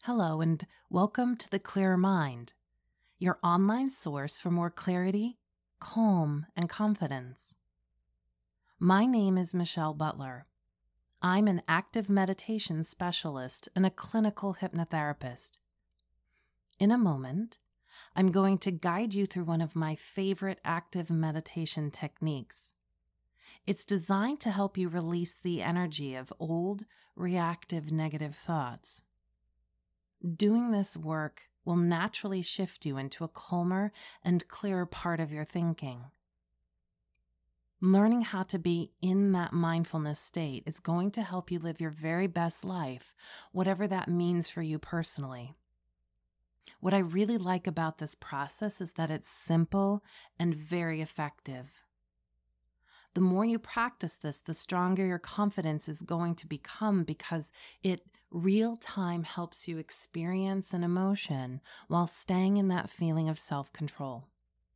Hello, and welcome to The Clearer Mind, your online source for more clarity, calm, and confidence. My name is Michelle Butler. I'm an active meditation specialist and a clinical hypnotherapist. In a moment, I'm going to guide you through one of my favorite active meditation techniques. It's designed to help you release the energy of old, reactive negative thoughts. Doing this work will naturally shift you into a calmer and clearer part of your thinking. Learning how to be in that mindfulness state is going to help you live your very best life, whatever that means for you personally. What I really like about this process is that it's simple and very effective. The more you practice this, the stronger your confidence is going to become because it real time helps you experience an emotion while staying in that feeling of self-control.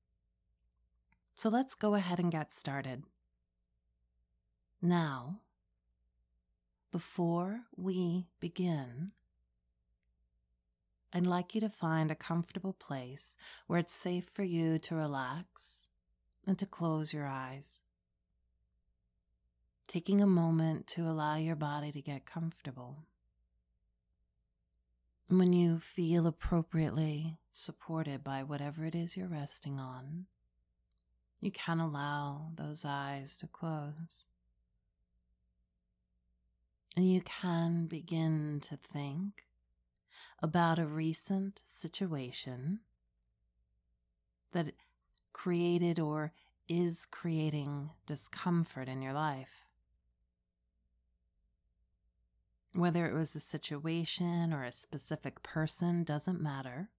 So let's go ahead and get started. Now, before we begin, I'd like you to find a comfortable place where it's safe for you to relax and to close your eyes. Taking a moment to allow your body to get comfortable. And when you feel appropriately supported by whatever it is you're resting on, you can allow those eyes to close. And you can begin to think about a recent situation that created or is creating discomfort in your life. Whether it was a situation or a specific person doesn't matter.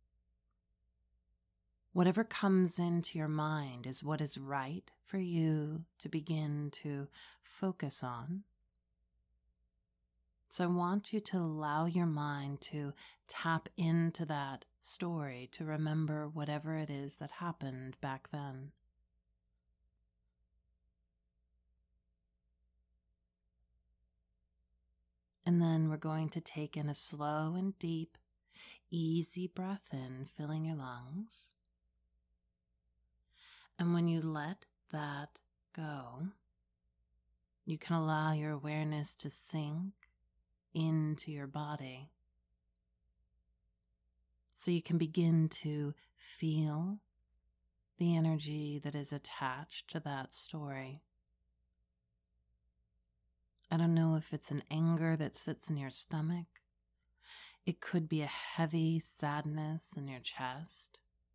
Whatever comes into your mind is what is right for you to begin to focus on. So I want you to allow your mind to tap into that story, to remember whatever it is that happened back then. And then we're going to take in a slow and deep, easy breath in, filling your lungs. And when you let that go, you can allow your awareness to sink into your body. So you can begin to feel the energy that is attached to that story. I don't know if it's an anger that sits in your stomach. It could be a heavy sadness in your chest.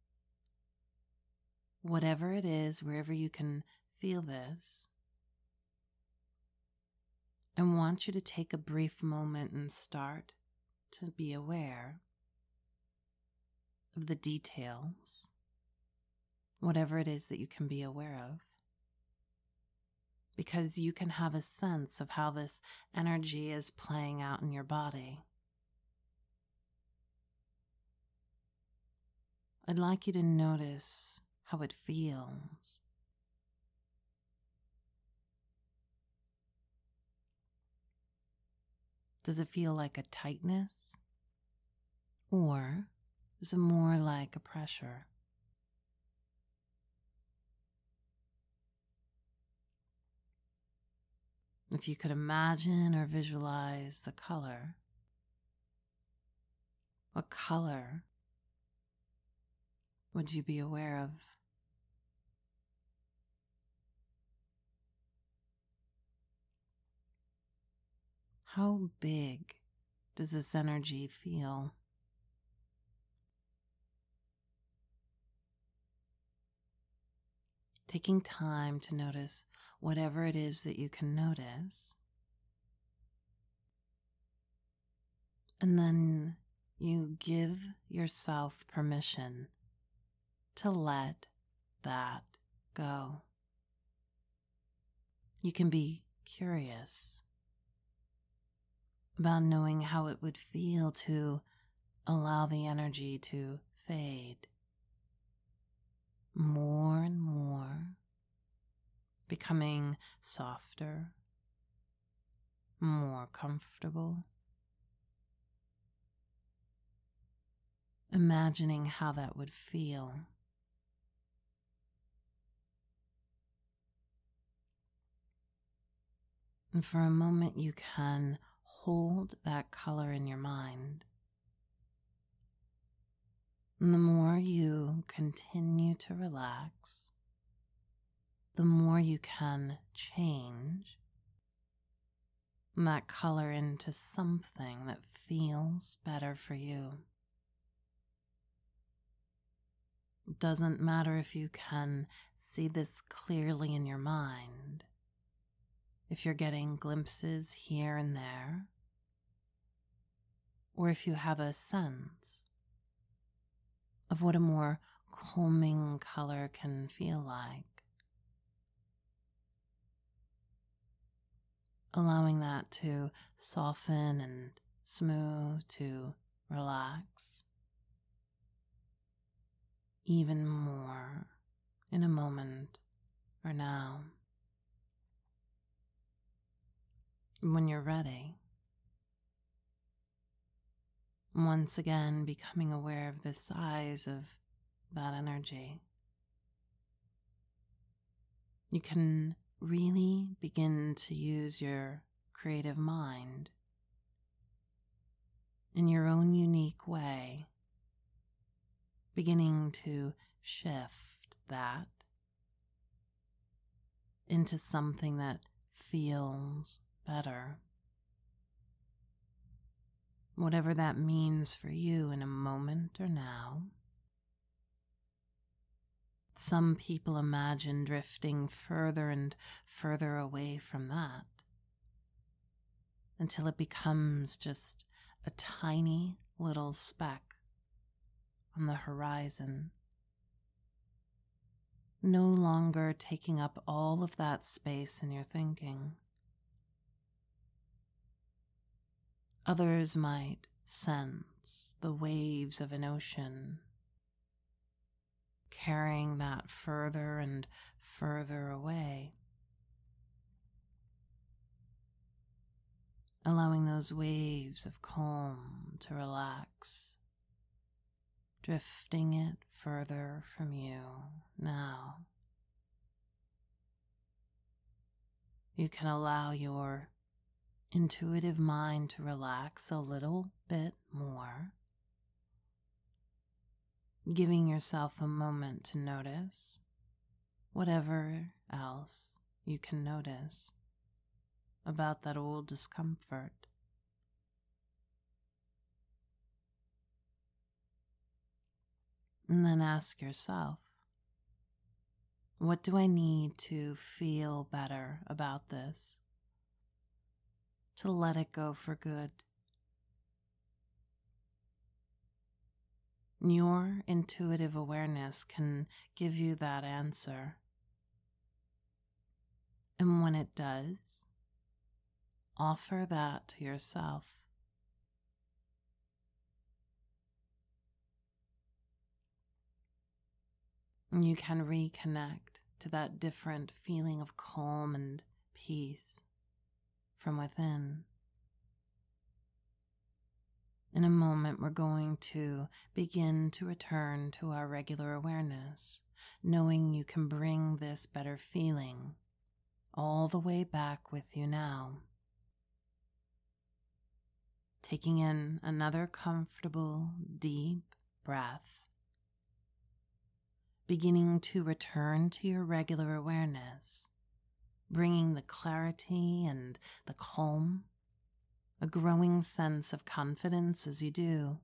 Whatever it is, wherever you can feel this, I want you to take a brief moment and start to be aware of the details, whatever it is that you can be aware of. Because you can have a sense of how this energy is playing out in your body. I'd like you to notice how it feels. Does it feel like a tightness? Or is it more like a pressure? If you could imagine or visualize the color, what color would you be aware of? How big does this energy feel? Taking time to notice whatever it is that you can notice. And then you give yourself permission to let that go. You can be curious about knowing how it would feel to allow the energy to fade more and more, becoming softer, more comfortable. imagining how that would feel. And for a moment, you can hold that color in your mind. And the more you continue to relax, the more you can change that color into something that feels better for you. It doesn't matter if you can see this clearly in your mind, if you're getting glimpses here and there, or if you have a sense of what a more calming color can feel like. Allowing that to soften and smooth, to relax even more in a moment or now. When you're ready, once again becoming aware of the size of that energy, you can really begin to use your creative mind in your own unique way, beginning to shift that into something that feels better. Whatever that means for you in a moment or now. Some people imagine drifting further and further away from that until it becomes just a tiny little speck on the horizon, no longer taking up all of that space in your thinking. Others might sense the waves of an ocean, carrying that further and further away, allowing those waves of calm to relax, drifting it further from you now. You can allow your intuitive mind to relax a little bit more, giving yourself a moment to notice whatever else you can notice about that old discomfort. And then ask yourself, what do I need to feel better about this? To let it go for good. Your intuitive awareness can give you that answer. And when it does, offer that to yourself. You can reconnect to that different feeling of calm and peace from within. In a moment, we're going to begin to return to our regular awareness, knowing you can bring this better feeling all the way back with you now. Taking in another comfortable, deep breath, beginning to return to your regular awareness, bringing the clarity and the calm, a growing sense of confidence as you do.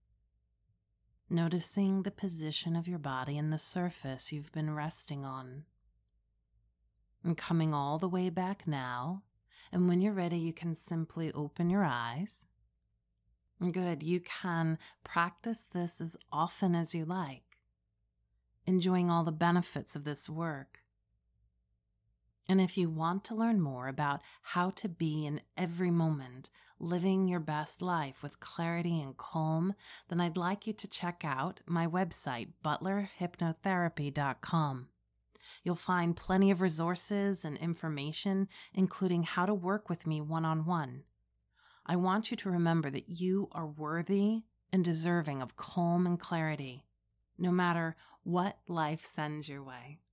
Noticing the position of your body and the surface you've been resting on. And coming all the way back now, and when you're ready, you can simply open your eyes. Good, you can practice this as often as you like, enjoying all the benefits of this work. And if you want to learn more about how to be in every moment, living your best life with clarity and calm, then I'd like you to check out my website, butlerhypnotherapy.com. You'll find plenty of resources and information, including how to work with me one-on-one. I want you to remember that you are worthy and deserving of calm and clarity, no matter what life sends your way.